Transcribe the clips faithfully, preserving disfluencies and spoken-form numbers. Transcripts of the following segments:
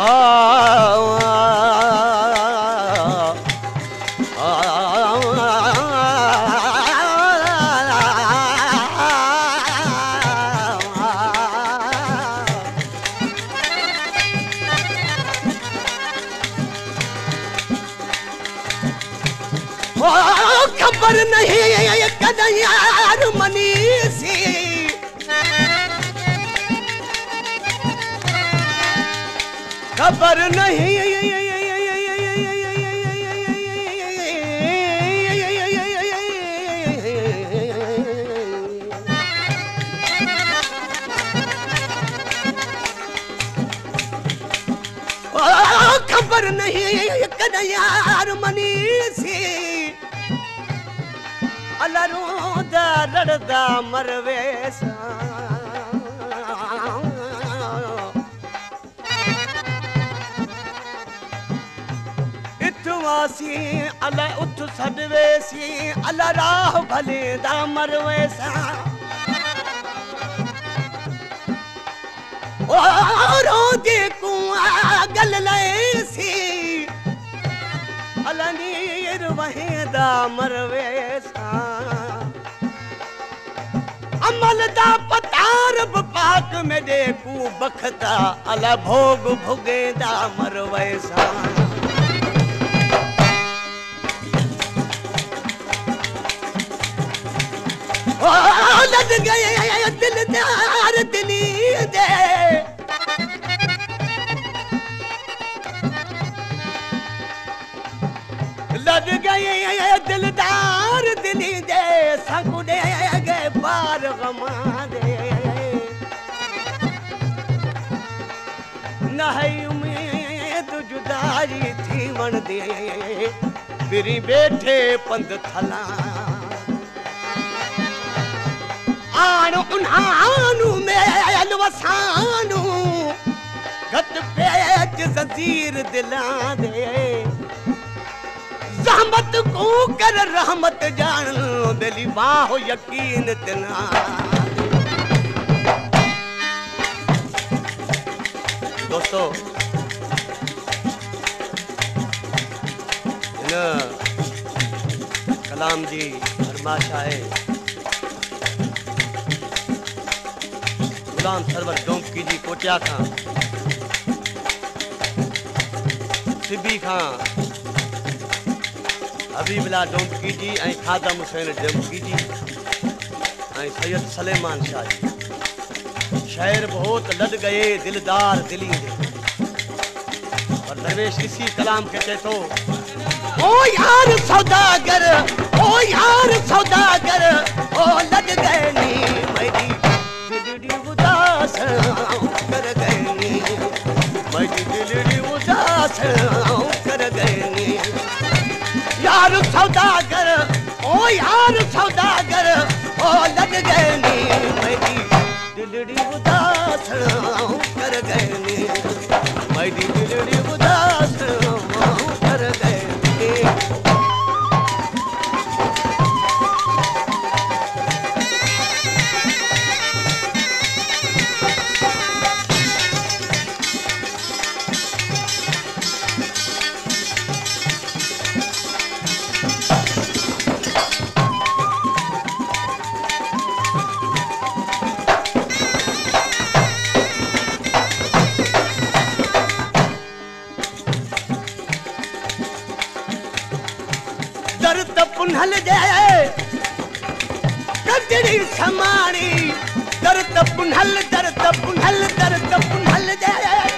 खबर नहीं कन्हैयार मनीषी खबर नहीं खबर नहीं कन्हैयार मनीषी अलरूदा लड़दा मरवेसा इतवासी अल उठ सडवेसी अल राह भले दा मरवेसा ओ रोदे कुआ गल लेसी अल नीर वहेदा मरवेसा अमल दा पतार पाक में देखू बखता अल भोग भुगेदा मरवेसा ओ लद गए दिलदार दिली दे लद गए दिलदार दिली दे सकुड़े गए पार गमा दे नहीं उम्मीद जुदाई थी वन दे फिरी बैठे पंध थला आनु उन्हानु मेल वसानु घट पेच जंजीर दिला दे रहमत को कर रहमत जान दिली बाहो यकीन तना दोस्तों न कलाम जी फरमाशा है गुलाम सरवर डोंकी जी कोटिया खां सिबी खां हबीबला डोंकी जी ऐं खादम हुसैन डोंकी जी ऐं सैयद सलेमान शाह जी शहर बहुत लद गए दिलदार दिली दे और दरवेश इसी कलाम के चए थो ओ यार सौदागर ओ यार सौदागर ओ लद गए नी मेरी दिलड़ी उदास कर गए नी मेरी दिलड़ी उदास कर गए नी यार सौदागर ओ यार सौदागर ओ लग गए नी मेरी दिलड़ी उदास कर गए नी मेरी दिलड़ी उदास कर गए नी पुनहल दे कजड़ी समानी दर्द पुनहल दर्द पुनहल दर्द पुनहल दे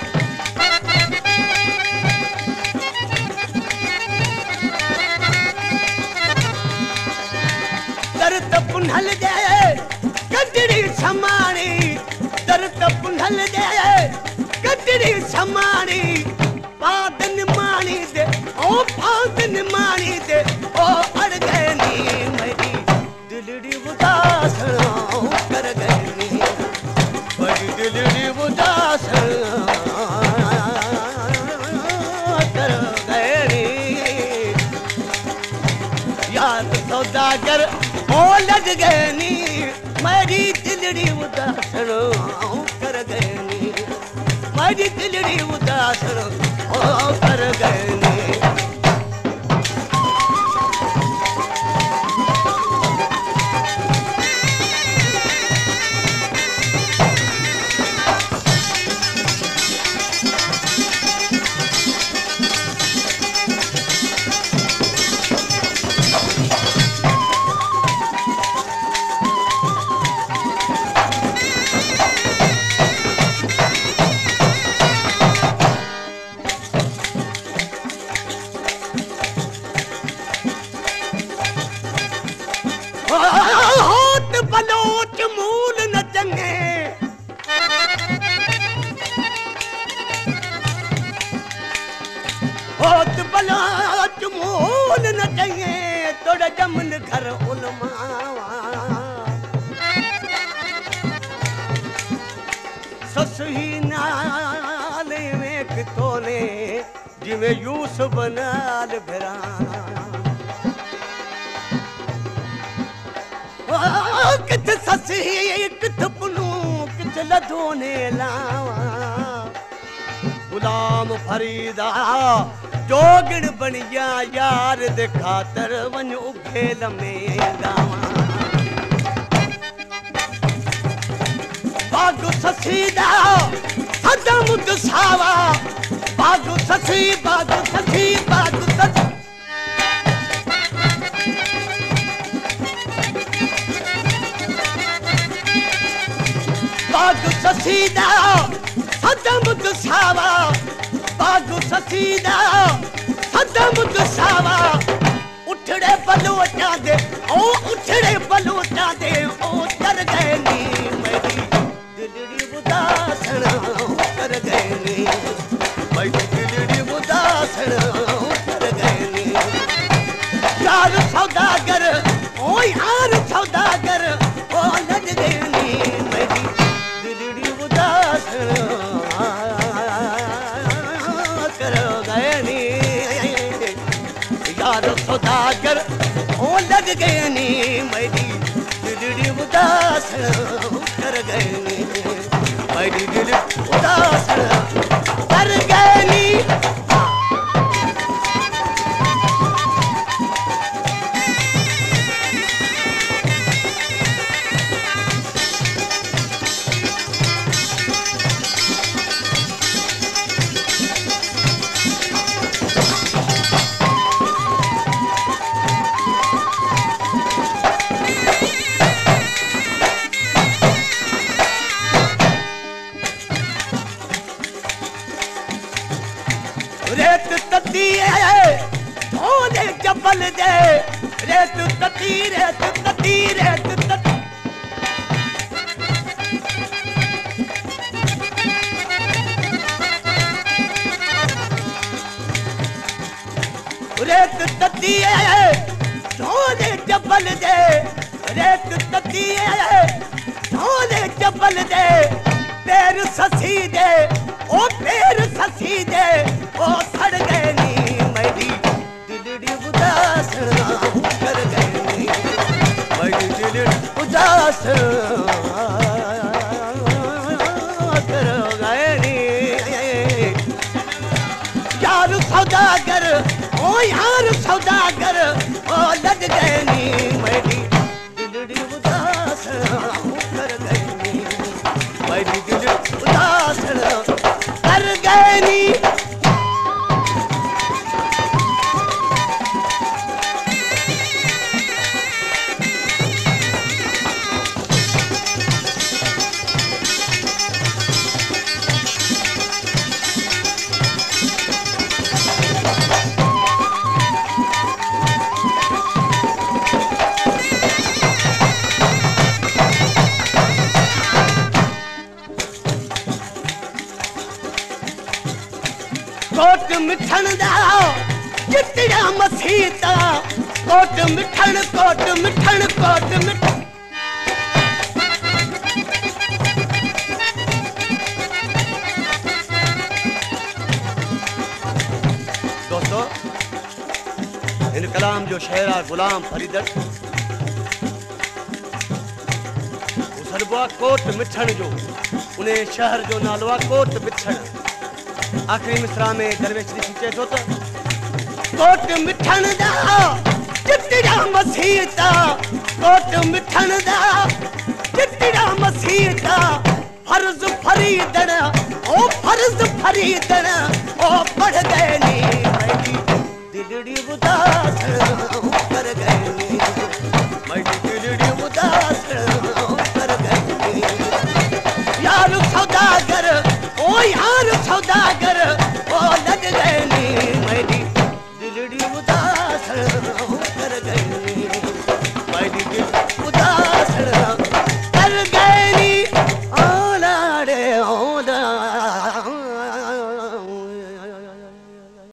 दर्द पुनहल दे कजड़ी समानी दर्द पुनहल दे कजड़ी समानी पादन मानी दे ओ पादन मानी दे ओ अड़ गए नी मेरी दिलड़ी उदास कर गए नी मेरी दिलड़ी उदास कर गए नी यार सौदागर ओ लग गए नी मेरी दिलड़ी उदास कर गए नी मेरी दिलड़ी उदासण ओ कर गए ने। होत बलोच मूल न चंगे, होत बलोच मूल न चंगे, तोड़ जमन घर उलमावा ससही नाल वेख तोने जिਵੇਂ यूसुफ नाल फिरा। किथ ससी किथ पुनू किथ लधोने लावा, गुलाम फरीदा जोगण बनिया यार दे खातर वन उखे लमे गावा। बागु ससीदा सदा मुद सावा, बागु ससी बागु ससी बागु ससी बागु ससीदा सदा मुद सावा, बागु ससीदा सदा मुद सावा। उठड़े बलोचा दे ओ उठड़े बलोचा दे ओ कर गए नी मेरी दिलड़ी उदासण कर गए नी, मेरी दिलड़ी उदासण कर गए नी। यार सौदागर ओ यार सौदागर ओ लग गए नी मेरी दिलड़ी उदासण कर गए नी। यार सौदागर ओ लग गए नी मेरी दिलड़ी उदासण कर गए नी, मेरी दिल उदासण कर गए नी। रेत तती ओले जबल दे, रेत तती रेत तती रेत तती रेत तती ओले जबल दे, रेत तती ओले जबल दे। पैर ससी दे ओ पैर ससी दे ओ सड़ गए नी मेरी दिलड़ी उदासण कर गए नी, मेरी दिलड़ी उदासण कर गए नी। यार सौदागर ओ यार सौदागर ओ लग गए नी मेरी दिलड़ी उदासण कर गए नी, मेरी दिलड़ी उदासण कर गए नी। कोट मिठन दा चिट्टिया मसीता, कोट मिठन कोट मिठन कोट मिठन। दोस्तों इन कलाम जो शेर आहे गुलाम फरीदर उसरबा कोट मिठन जो उन शहर जो नालो आहे कोट मिठन। आखिरी मिसरा में दरवेश जी खींचे तो कोट मिठन दा चिट्टिड़ा मसीता कोट मिठन दा चिट्टिड़ा मसीता फर्ज फरीदन ओ फर्ज फरीदन ओ पढ़ गए नी दिलड़ी उदास कर गए नी मेरी दिलड़ी उदास कर गए यार सौदागर ओ यार सौदागर